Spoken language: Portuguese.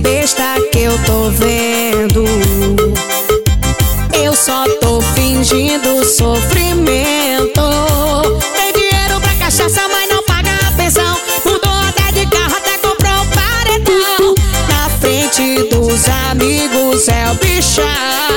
besta que eu tô vendo. Eu só tô fingindo sofrimento. Tem dinheiro pra cachaça, mas não paga a pensão. Mudou até de carro, até comprou um paredão. Na frente dos amigos é o bichão.